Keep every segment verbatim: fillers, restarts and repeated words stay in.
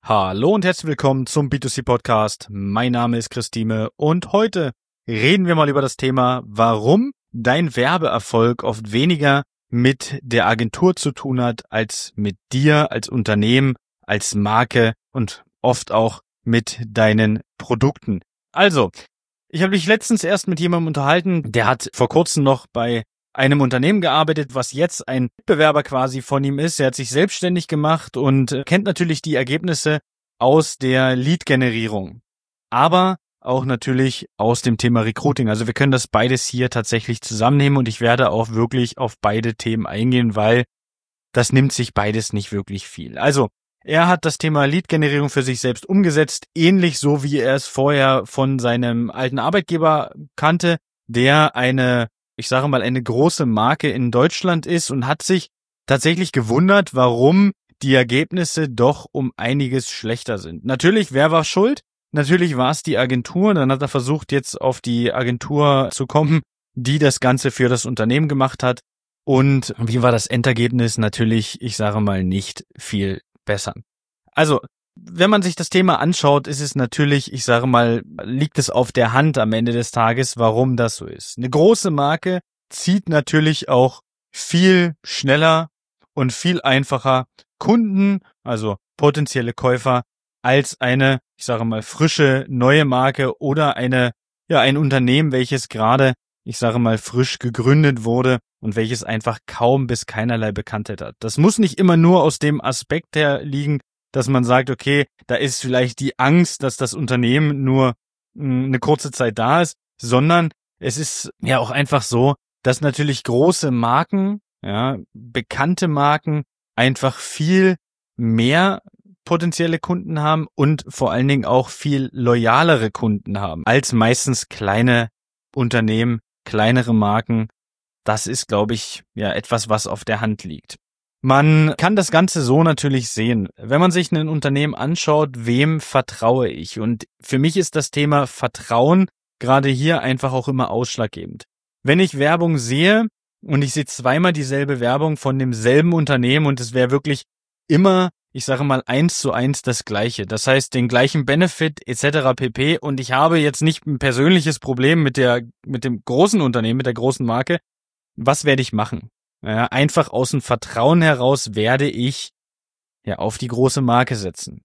Hallo und herzlich willkommen zum B zwei C Podcast. Mein Name ist Christine und heute reden wir mal über das Thema, warum dein Werbeerfolg oft weniger mit der Agentur zu tun hat, als mit dir als Unternehmen, als Marke und oft auch mit deinen Produkten. Also, ich habe mich letztens erst mit jemandem unterhalten, der hat vor kurzem noch bei einem Unternehmen gearbeitet, was jetzt ein Mitbewerber quasi von ihm ist. Er hat sich selbstständig gemacht und kennt natürlich die Ergebnisse aus der Lead-Generierung, aber auch natürlich aus dem Thema Recruiting. Also wir können das beides hier tatsächlich zusammennehmen und ich werde auch wirklich auf beide Themen eingehen, weil das nimmt sich beides nicht wirklich viel. Also er hat das Thema Lead-Generierung für sich selbst umgesetzt, ähnlich so wie er es vorher von seinem alten Arbeitgeber kannte, der eine ich sage mal, eine große Marke in Deutschland ist und hat sich tatsächlich gewundert, warum die Ergebnisse doch um einiges schlechter sind. Natürlich, wer war schuld? Natürlich war es die Agentur. Dann hat er versucht, jetzt auf die Agentur zu kommen, die das Ganze für das Unternehmen gemacht hat. Und wie war das Endergebnis? Natürlich, ich sage mal, nicht viel besser. Also, wenn man sich das Thema anschaut, ist es natürlich, ich sage mal, liegt es auf der Hand am Ende des Tages, warum das so ist. Eine große Marke zieht natürlich auch viel schneller und viel einfacher Kunden, also potenzielle Käufer, als eine, ich sage mal, frische, neue Marke oder eine, ja, ein Unternehmen, welches gerade, ich sage mal, frisch gegründet wurde und welches einfach kaum bis keinerlei Bekanntheit hat. Das muss nicht immer nur aus dem Aspekt her liegen, dass man sagt, okay, da ist vielleicht die Angst, dass das Unternehmen nur mh, eine kurze Zeit da ist, sondern es ist ja auch einfach so, dass natürlich große Marken, ja, bekannte Marken einfach viel mehr potenzielle Kunden haben und vor allen Dingen auch viel loyalere Kunden haben als meistens kleine Unternehmen, kleinere Marken. Das ist, glaube ich, ja etwas, was auf der Hand liegt. Man kann das Ganze so natürlich sehen. Wenn man sich ein Unternehmen anschaut, wem vertraue ich? Und für mich ist das Thema Vertrauen gerade hier einfach auch immer ausschlaggebend. Wenn ich Werbung sehe und ich sehe zweimal dieselbe Werbung von demselben Unternehmen und es wäre wirklich immer, ich sage mal, eins zu eins das Gleiche. Das heißt, den gleichen Benefit et cetera pp. Und ich habe jetzt nicht ein persönliches Problem mit der, mit dem großen Unternehmen, mit der großen Marke. Was werde ich machen? Ja, einfach aus dem Vertrauen heraus werde ich ja auf die große Marke setzen.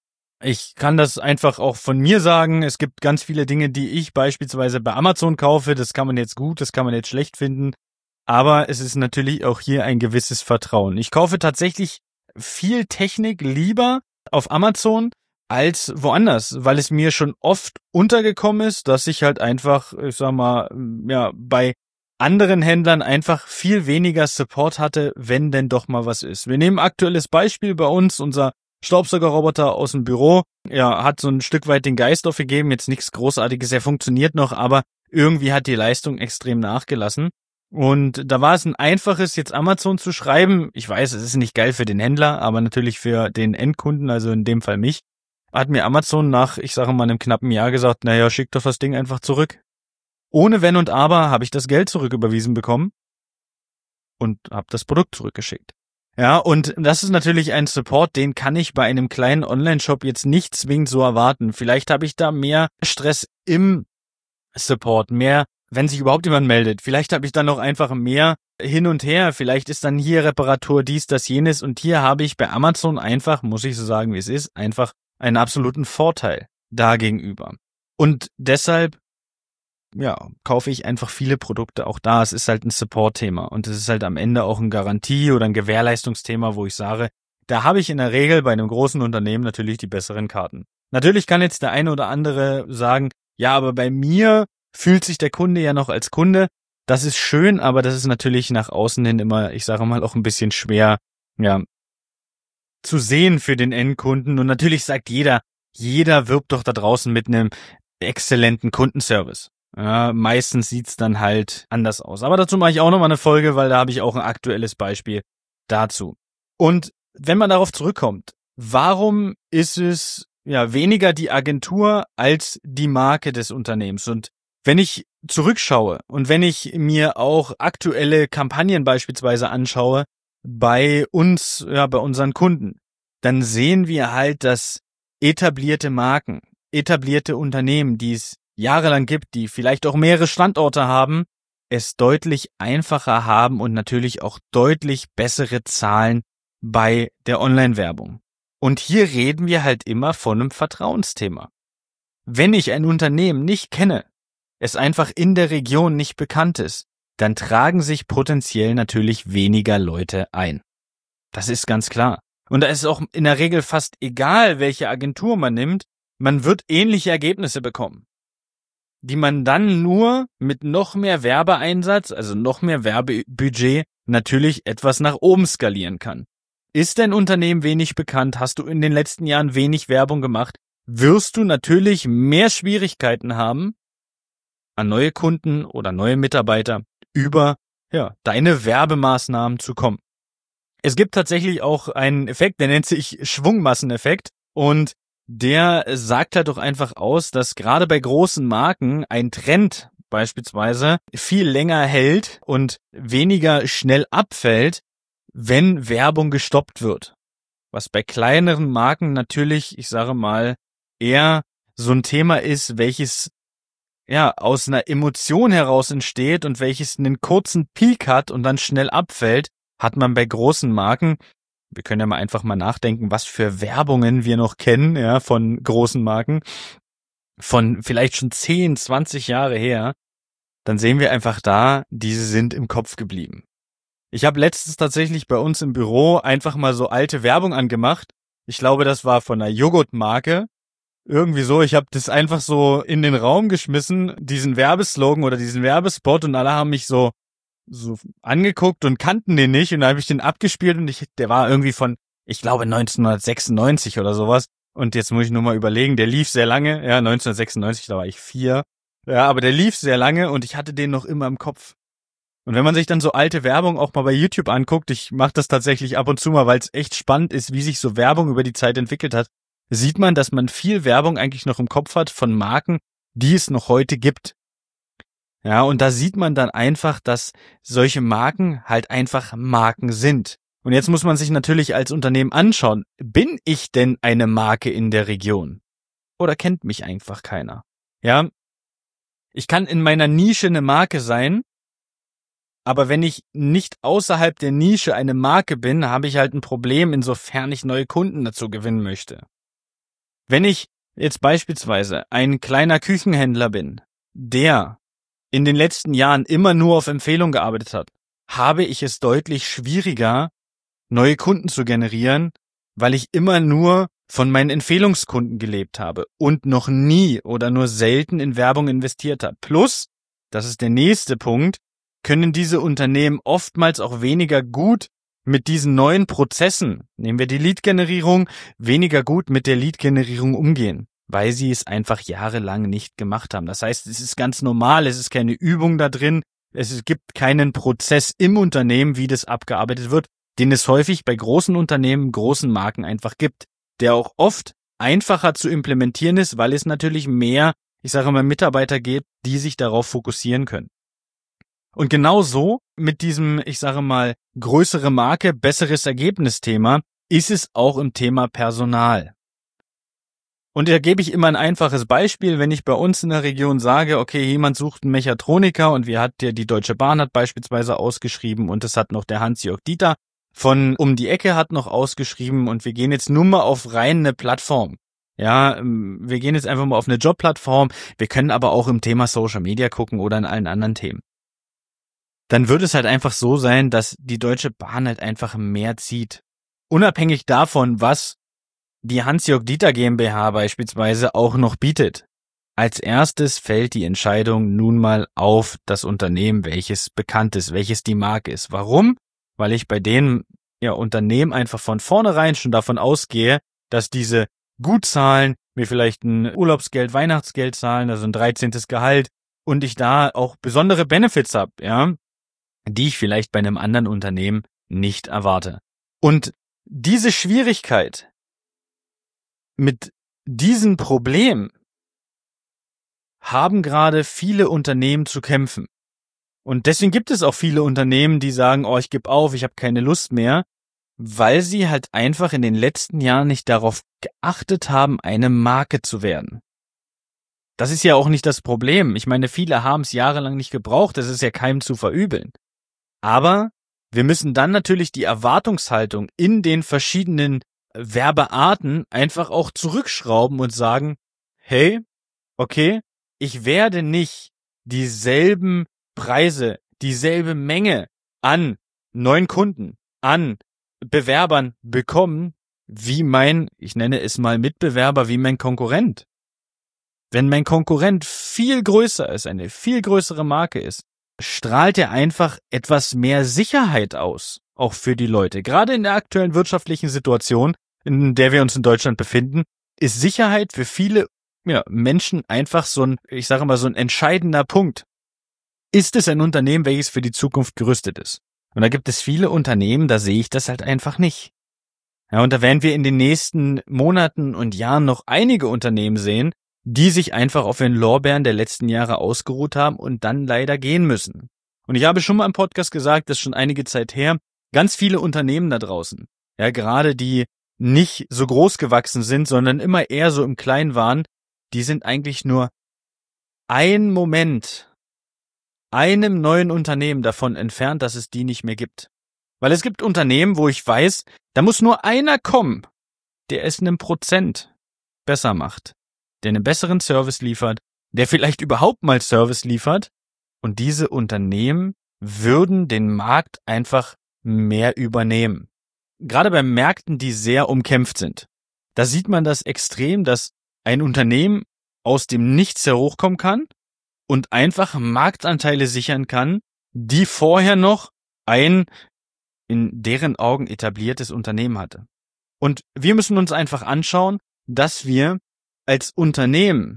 Ich kann das einfach auch von mir sagen. Es gibt ganz viele Dinge, die ich beispielsweise bei Amazon kaufe. Das kann man jetzt gut, das kann man jetzt schlecht finden. Aber es ist natürlich auch hier ein gewisses Vertrauen. Ich kaufe tatsächlich viel Technik lieber auf Amazon als woanders, weil es mir schon oft untergekommen ist, dass ich halt einfach, ich sag mal, ja, bei anderen Händlern einfach viel weniger Support hatte, wenn denn doch mal was ist. Wir nehmen aktuelles Beispiel bei uns, unser Staubsaugerroboter aus dem Büro, ja, hat so ein Stück weit den Geist aufgegeben, jetzt nichts Großartiges, er funktioniert noch, aber irgendwie hat die Leistung extrem nachgelassen. Und da war es ein einfaches, jetzt Amazon zu schreiben. Ich weiß, es ist nicht geil für den Händler, aber natürlich für den Endkunden, also in dem Fall mich, hat mir Amazon nach, ich sage mal, einem knappen Jahr gesagt, naja, schick doch das Ding einfach zurück. Ohne Wenn und Aber habe ich das Geld zurücküberwiesen bekommen und habe das Produkt zurückgeschickt. Ja, und das ist natürlich ein Support, den kann ich bei einem kleinen Online-Shop jetzt nicht zwingend so erwarten. Vielleicht habe ich da mehr Stress im Support, mehr, wenn sich überhaupt jemand meldet. Vielleicht habe ich dann noch einfach mehr hin und her. Vielleicht ist dann hier Reparatur, dies, das, jenes. Und hier habe ich bei Amazon einfach, muss ich so sagen, wie es ist, einfach einen absoluten Vorteil dagegenüber. Und deshalb ja, kaufe ich einfach viele Produkte auch da. Es ist halt ein Support-Thema und es ist halt am Ende auch ein Garantie- oder ein Gewährleistungsthema, wo ich sage, da habe ich in der Regel bei einem großen Unternehmen natürlich die besseren Karten. Natürlich kann jetzt der eine oder andere sagen, ja, aber bei mir fühlt sich der Kunde ja noch als Kunde. Das ist schön, aber das ist natürlich nach außen hin immer, ich sage mal, auch ein bisschen schwer, ja, zu sehen für den Endkunden. Und natürlich sagt jeder, jeder wirbt doch da draußen mit einem exzellenten Kundenservice. Ja, meistens sieht's dann halt anders aus. Aber dazu mache ich auch nochmal eine Folge, weil da habe ich auch ein aktuelles Beispiel dazu. Und wenn man darauf zurückkommt, warum ist es ja weniger die Agentur als die Marke des Unternehmens? Und wenn ich zurückschaue und wenn ich mir auch aktuelle Kampagnen beispielsweise anschaue bei uns, ja, bei unseren Kunden, dann sehen wir halt, dass etablierte Marken, etablierte Unternehmen, die es jahrelang gibt, die vielleicht auch mehrere Standorte haben, es deutlich einfacher haben und natürlich auch deutlich bessere Zahlen bei der Online-Werbung. Und hier reden wir halt immer von einem Vertrauensthema. Wenn ich ein Unternehmen nicht kenne, es einfach in der Region nicht bekannt ist, dann tragen sich potenziell natürlich weniger Leute ein. Das ist ganz klar. Und da ist es auch in der Regel fast egal, welche Agentur man nimmt, man wird ähnliche Ergebnisse bekommen, die man dann nur mit noch mehr Werbeeinsatz, also noch mehr Werbebudget, natürlich etwas nach oben skalieren kann. Ist dein Unternehmen wenig bekannt, hast du in den letzten Jahren wenig Werbung gemacht, wirst du natürlich mehr Schwierigkeiten haben, an neue Kunden oder neue Mitarbeiter über ja, deine Werbemaßnahmen zu kommen. Es gibt tatsächlich auch einen Effekt, der nennt sich Schwungmasseneffekt und der sagt halt doch einfach aus, dass gerade bei großen Marken ein Trend beispielsweise viel länger hält und weniger schnell abfällt, wenn Werbung gestoppt wird. Was bei kleineren Marken natürlich, ich sage mal, eher so ein Thema ist, welches ja aus einer Emotion heraus entsteht und welches einen kurzen Peak hat und dann schnell abfällt, hat man bei großen Marken. Wir können ja mal einfach mal nachdenken, was für Werbungen wir noch kennen, ja, von großen Marken, von vielleicht schon zehn, zwanzig Jahre her. Dann sehen wir einfach da, diese sind im Kopf geblieben. Ich habe letztens tatsächlich bei uns im Büro einfach mal so alte Werbung angemacht. Ich glaube, das war von einer Joghurtmarke. Irgendwie so, ich habe das einfach so in den Raum geschmissen, diesen Werbeslogan oder diesen Werbespot und alle haben mich so so angeguckt und kannten den nicht und dann habe ich den abgespielt und ich, der war irgendwie von, ich glaube neunzehnhundertsechsundneunzig oder sowas und jetzt muss ich nur mal überlegen, der lief sehr lange, ja neunzehnhundertsechsundneunzig, da war ich vier, ja, aber der lief sehr lange und ich hatte den noch immer im Kopf. Und wenn man sich dann so alte Werbung auch mal bei YouTube anguckt, ich mache das tatsächlich ab und zu mal, weil es echt spannend ist, wie sich so Werbung über die Zeit entwickelt hat, sieht man, dass man viel Werbung eigentlich noch im Kopf hat von Marken, die es noch heute gibt. Ja, und da sieht man dann einfach, dass solche Marken halt einfach Marken sind. Und jetzt muss man sich natürlich als Unternehmen anschauen, bin ich denn eine Marke in der Region? Oder kennt mich einfach keiner? Ja, ich kann in meiner Nische eine Marke sein, aber wenn ich nicht außerhalb der Nische eine Marke bin, habe ich halt ein Problem, insofern ich neue Kunden dazu gewinnen möchte. Wenn ich jetzt beispielsweise ein kleiner Küchenhändler bin, der in den letzten Jahren immer nur auf Empfehlung gearbeitet hat, habe ich es deutlich schwieriger, neue Kunden zu generieren, weil ich immer nur von meinen Empfehlungskunden gelebt habe und noch nie oder nur selten in Werbung investiert habe. Plus, das ist der nächste Punkt, können diese Unternehmen oftmals auch weniger gut mit diesen neuen Prozessen, nehmen wir die Lead-Generierung, weniger gut mit der Lead-Generierung umgehen, weil sie es einfach jahrelang nicht gemacht haben. Das heißt, es ist ganz normal, es ist keine Übung da drin, es gibt keinen Prozess im Unternehmen, wie das abgearbeitet wird, den es häufig bei großen Unternehmen, großen Marken einfach gibt, der auch oft einfacher zu implementieren ist, weil es natürlich mehr, ich sage mal, Mitarbeiter gibt, die sich darauf fokussieren können. Und genau so mit diesem, ich sage mal, größere Marke, besseres Ergebnis-Thema ist es auch im Thema Personal. Und da gebe ich immer ein einfaches Beispiel, wenn ich bei uns in der Region sage, okay, jemand sucht einen Mechatroniker und wir hat der, die Deutsche Bahn hat beispielsweise ausgeschrieben und es hat noch der Hans-Jörg Dieter von um die Ecke hat noch ausgeschrieben und wir gehen jetzt nur mal auf rein eine Plattform. Ja, wir gehen jetzt einfach mal auf eine Jobplattform, wir können aber auch im Thema Social Media gucken oder in allen anderen Themen. Dann wird es halt einfach so sein, dass die Deutsche Bahn halt einfach mehr zieht. Unabhängig davon, was die Hans-Jörg Dieter GmbH beispielsweise auch noch bietet. Als erstes fällt die Entscheidung nun mal auf das Unternehmen, welches bekannt ist, welches die Marke ist. Warum? Weil ich bei den ja, Unternehmen einfach von vornherein schon davon ausgehe, dass diese gut zahlen, mir vielleicht ein Urlaubsgeld, Weihnachtsgeld zahlen, also ein dreizehntes Gehalt und ich da auch besondere Benefits habe, ja, die ich vielleicht bei einem anderen Unternehmen nicht erwarte. Und diese Schwierigkeit mit diesem Problem haben gerade viele Unternehmen zu kämpfen. Und deswegen gibt es auch viele Unternehmen, die sagen, oh, ich gebe auf, ich habe keine Lust mehr, weil sie halt einfach in den letzten Jahren nicht darauf geachtet haben, eine Marke zu werden. Das ist ja auch nicht das Problem. Ich meine, viele haben es jahrelang nicht gebraucht, das ist ja keinem zu verübeln. Aber wir müssen dann natürlich die Erwartungshaltung in den verschiedenen Werbearten einfach auch zurückschrauben und sagen, hey, okay, ich werde nicht dieselben Preise, dieselbe Menge an neuen Kunden, an Bewerbern bekommen, wie mein, ich nenne es mal Mitbewerber, wie mein Konkurrent. Wenn mein Konkurrent viel größer ist, eine viel größere Marke ist, strahlt er einfach etwas mehr Sicherheit aus, auch für die Leute. Gerade in der aktuellen wirtschaftlichen Situation, in der wir uns in Deutschland befinden, ist Sicherheit für viele ja, Menschen einfach so ein, ich sage mal, so ein entscheidender Punkt. Ist es ein Unternehmen, welches für die Zukunft gerüstet ist? Und da gibt es viele Unternehmen, da sehe ich das halt einfach nicht. Ja, und da werden wir in den nächsten Monaten und Jahren noch einige Unternehmen sehen, die sich einfach auf den Lorbeeren der letzten Jahre ausgeruht haben und dann leider gehen müssen. Und ich habe schon mal im Podcast gesagt, das ist schon einige Zeit her, ganz viele Unternehmen da draußen, ja, gerade die nicht so groß gewachsen sind, sondern immer eher so im Kleinen waren, die sind eigentlich nur ein Moment, einem neuen Unternehmen davon entfernt, dass es die nicht mehr gibt. Weil es gibt Unternehmen, wo ich weiß, da muss nur einer kommen, der es einem Prozent besser macht, der einen besseren Service liefert, der vielleicht überhaupt mal Service liefert, und diese Unternehmen würden den Markt einfach mehr übernehmen. Gerade bei Märkten, die sehr umkämpft sind, da sieht man das extrem, dass ein Unternehmen aus dem Nichts herhochkommen kann und einfach Marktanteile sichern kann, die vorher noch ein in deren Augen etabliertes Unternehmen hatte. Und wir müssen uns einfach anschauen, dass wir als Unternehmen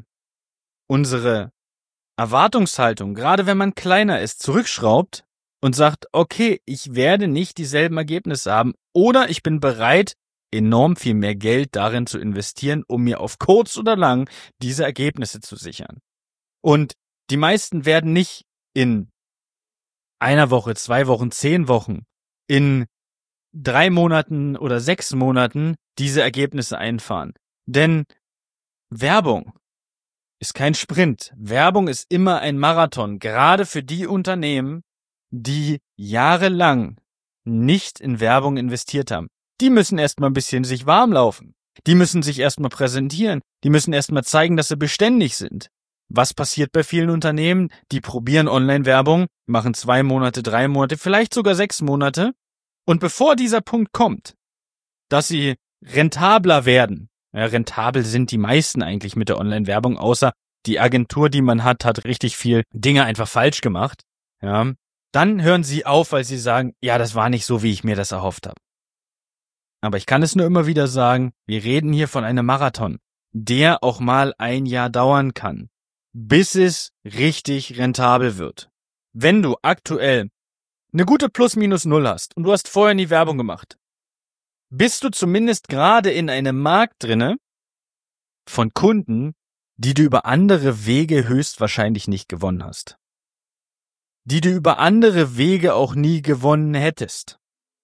unsere Erwartungshaltung, gerade wenn man kleiner ist, zurückschraubt und sagt, okay, ich werde nicht dieselben Ergebnisse haben oder ich bin bereit, enorm viel mehr Geld darin zu investieren, um mir auf kurz oder lang diese Ergebnisse zu sichern. Und die meisten werden nicht in einer Woche, zwei Wochen, zehn Wochen, in drei Monaten oder sechs Monaten diese Ergebnisse einfahren. Denn Werbung ist kein Sprint. Werbung ist immer ein Marathon, gerade für die Unternehmen, die jahrelang nicht in Werbung investiert haben. Die müssen erstmal ein bisschen sich warm laufen. Die müssen sich erstmal präsentieren. Die müssen erstmal zeigen, dass sie beständig sind. Was passiert bei vielen Unternehmen? Die probieren Online-Werbung, machen zwei Monate, drei Monate, vielleicht sogar sechs Monate. Und bevor dieser Punkt kommt, dass sie rentabler werden, ja, rentabel sind die meisten eigentlich mit der Online-Werbung, außer die Agentur, die man hat, hat richtig viel Dinge einfach falsch gemacht. Ja, dann hören sie auf, weil sie sagen, ja, das war nicht so, wie ich mir das erhofft habe. Aber ich kann es nur immer wieder sagen, wir reden hier von einem Marathon, der auch mal ein Jahr dauern kann, bis es richtig rentabel wird. Wenn du aktuell eine gute Plus-Minus-Null hast und du hast vorher nie Werbung gemacht, bist du zumindest gerade in einem Markt drinne von Kunden, die du über andere Wege höchstwahrscheinlich nicht gewonnen hast. Die du über andere Wege auch nie gewonnen hättest.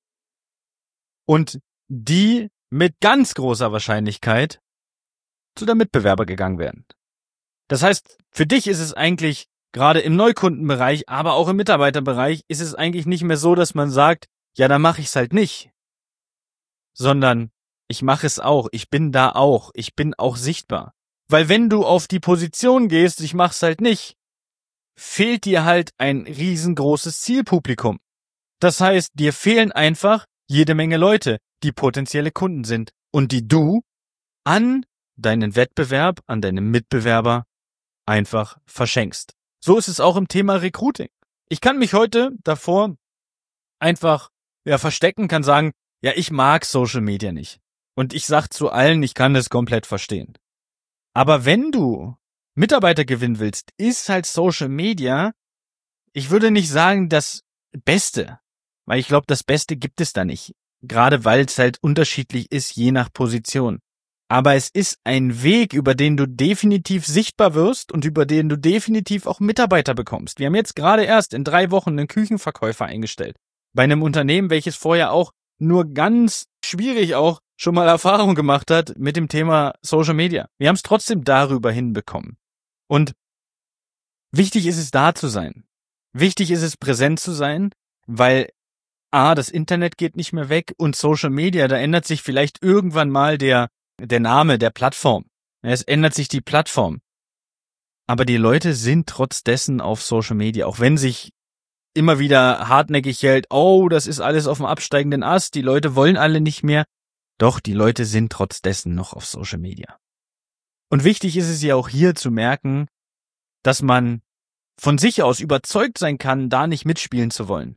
Und die mit ganz großer Wahrscheinlichkeit zu der Mitbewerber gegangen werden. Das heißt, für dich ist es eigentlich gerade im Neukundenbereich, aber auch im Mitarbeiterbereich ist es eigentlich nicht mehr so, dass man sagt, ja, dann mache ich es halt nicht. Sondern ich mache es auch, ich bin da auch, ich bin auch sichtbar. Weil wenn du auf die Position gehst, ich mach's halt nicht, fehlt dir halt ein riesengroßes Zielpublikum. Das heißt, dir fehlen einfach jede Menge Leute, die potenzielle Kunden sind und die du an deinen Wettbewerb, an deinen Mitbewerber einfach verschenkst. So ist es auch im Thema Recruiting. Ich kann mich heute davor einfach ja verstecken, kann sagen, ja, ich mag Social Media nicht. Und ich sag zu allen, ich kann das komplett verstehen. Aber wenn du Mitarbeiter gewinnen willst, ist halt Social Media, ich würde nicht sagen das Beste, weil ich glaube, das Beste gibt es da nicht. Gerade weil es halt unterschiedlich ist, je nach Position. Aber es ist ein Weg, über den du definitiv sichtbar wirst und über den du definitiv auch Mitarbeiter bekommst. Wir haben jetzt gerade erst in drei Wochen einen Küchenverkäufer eingestellt. Bei einem Unternehmen, welches vorher auch nur ganz schwierig auch schon mal Erfahrung gemacht hat mit dem Thema Social Media. Wir haben es trotzdem darüber hinbekommen. Und wichtig ist es, da zu sein. Wichtig ist es, präsent zu sein, weil A, das Internet geht nicht mehr weg und Social Media, da ändert sich vielleicht irgendwann mal der, der Name der Plattform. Es ändert sich die Plattform. Aber die Leute sind trotz dessen auf Social Media, auch wenn sich immer wieder hartnäckig hält, oh, das ist alles auf dem absteigenden Ast, die Leute wollen alle nicht mehr. Doch, die Leute sind trotz dessen noch auf Social Media. Und wichtig ist es ja auch hier zu merken, dass man von sich aus überzeugt sein kann, da nicht mitspielen zu wollen.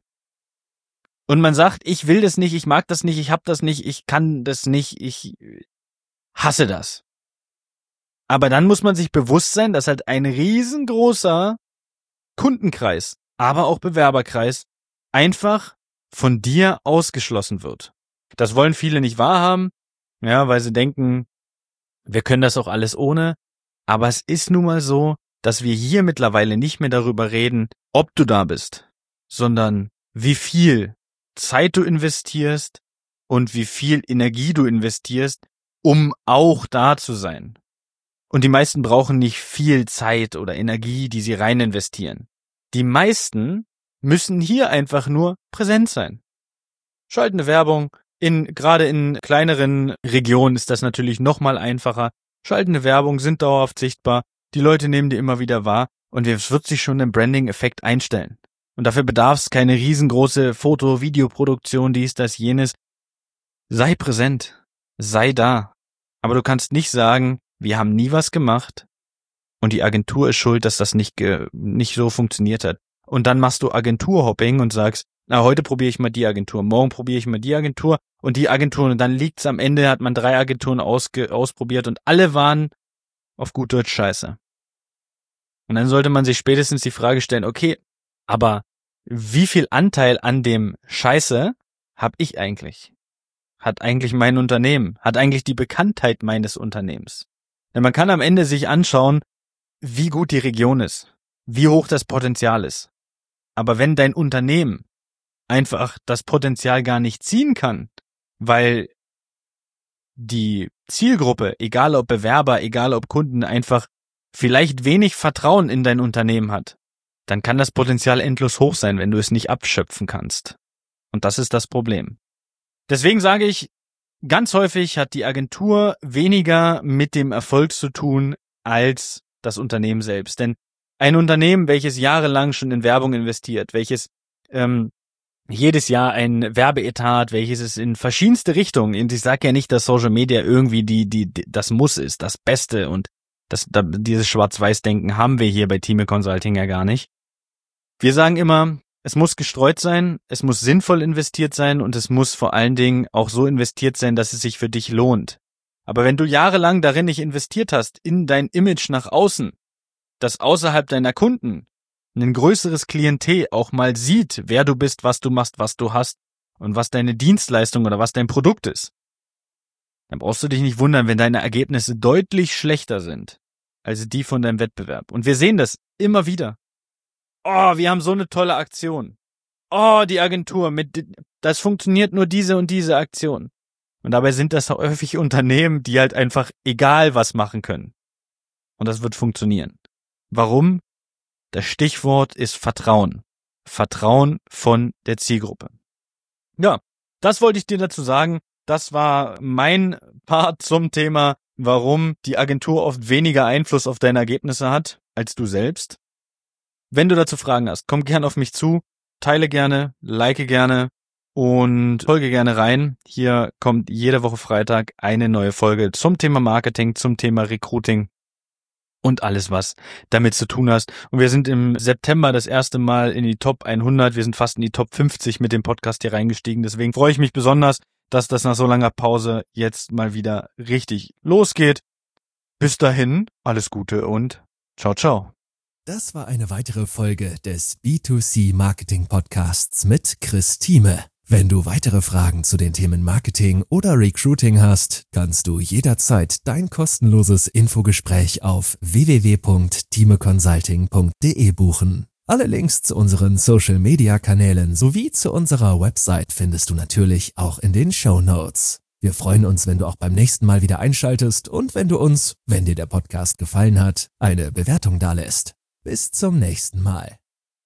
Und man sagt, ich will das nicht, ich mag das nicht, ich hab das nicht, ich kann das nicht, ich hasse das. Aber dann muss man sich bewusst sein, dass halt ein riesengroßer Kundenkreis, aber auch Bewerberkreis einfach von dir ausgeschlossen wird. Das wollen viele nicht wahrhaben, ja, weil sie denken, wir können das auch alles ohne. Aber es ist nun mal so, dass wir hier mittlerweile nicht mehr darüber reden, ob du da bist, sondern wie viel Zeit du investierst und wie viel Energie du investierst, um auch da zu sein. Und die meisten brauchen nicht viel Zeit oder Energie, die sie rein investieren. Die meisten müssen hier einfach nur präsent sein. Schaltende Werbung, in, gerade in kleineren Regionen ist das natürlich noch mal einfacher. Schaltende Werbung sind dauerhaft sichtbar, die Leute nehmen die immer wieder wahr und es wird sich schon ein Branding-Effekt einstellen. Und dafür bedarf es keine riesengroße Foto-, Videoproduktion, dies, das, jenes. Sei präsent, sei da. Aber du kannst nicht sagen, wir haben nie was gemacht und die Agentur ist schuld, dass das nicht ge- nicht so funktioniert hat. Und dann machst du Agenturhopping und sagst, na, heute probiere ich mal die Agentur, morgen probiere ich mal die Agentur und die Agentur und dann liegt's am Ende, hat man drei Agenturen ausge- ausprobiert und alle waren auf gut Deutsch scheiße. Und dann sollte man sich spätestens die Frage stellen, okay, aber wie viel Anteil an dem Scheiße habe ich eigentlich? Hat eigentlich mein Unternehmen? Hat eigentlich die Bekanntheit meines Unternehmens? Denn man kann am Ende sich anschauen, wie gut die Region ist, wie hoch das Potenzial ist. Aber wenn dein Unternehmen einfach das Potenzial gar nicht ziehen kann, weil die Zielgruppe, egal ob Bewerber, egal ob Kunden, einfach vielleicht wenig Vertrauen in dein Unternehmen hat, dann kann das Potenzial endlos hoch sein, wenn du es nicht abschöpfen kannst. Und das ist das Problem. Deswegen sage ich, ganz häufig hat die Agentur weniger mit dem Erfolg zu tun als das Unternehmen selbst. Denn ein Unternehmen, welches jahrelang schon in Werbung investiert, welches ähm, jedes Jahr ein Werbeetat, welches es in verschiedenste Richtungen, und ich sage ja nicht, dass Social Media irgendwie die, die, die das Muss ist, das Beste und das, da, dieses Schwarz-Weiß-Denken haben wir hier bei Thieme Consulting ja gar nicht. Wir sagen immer, es muss gestreut sein, es muss sinnvoll investiert sein und es muss vor allen Dingen auch so investiert sein, dass es sich für dich lohnt. Aber wenn du jahrelang darin nicht investiert hast, in dein Image nach außen, das außerhalb deiner Kunden ein größeres Klientel auch mal sieht, wer du bist, was du machst, was du hast und was deine Dienstleistung oder was dein Produkt ist, dann brauchst du dich nicht wundern, wenn deine Ergebnisse deutlich schlechter sind als die von deinem Wettbewerb. Und wir sehen das immer wieder. Oh, wir haben so eine tolle Aktion. Oh, die Agentur, mit das funktioniert nur diese und diese Aktion. Und dabei sind das häufig Unternehmen, die halt einfach egal was machen können. Und das wird funktionieren. Warum? Das Stichwort ist Vertrauen. Vertrauen von der Zielgruppe. Ja, das wollte ich dir dazu sagen. Das war mein Part zum Thema, warum die Agentur oft weniger Einfluss auf deine Ergebnisse hat als du selbst. Wenn du dazu Fragen hast, komm gern auf mich zu, teile gerne, like gerne und folge gerne rein. Hier kommt jede Woche Freitag eine neue Folge zum Thema Marketing, zum Thema Recruiting und alles, was damit zu tun hast. Und wir sind im September das erste Mal in die Top hundert, wir sind fast in die Top fünfzig mit dem Podcast hier reingestiegen. Deswegen freue ich mich besonders, dass das nach so langer Pause jetzt mal wieder richtig losgeht. Bis dahin, alles Gute und ciao, ciao. Das war eine weitere Folge des B zwei C Marketing Podcasts mit Chris Thieme. Wenn du weitere Fragen zu den Themen Marketing oder Recruiting hast, kannst du jederzeit dein kostenloses Infogespräch auf w w w punkt thieme consulting punkt d e buchen. Alle Links zu unseren Social-Media-Kanälen sowie zu unserer Website findest du natürlich auch in den Shownotes. Wir freuen uns, wenn du auch beim nächsten Mal wieder einschaltest und wenn du uns, wenn dir der Podcast gefallen hat, eine Bewertung dalässt. Bis zum nächsten Mal.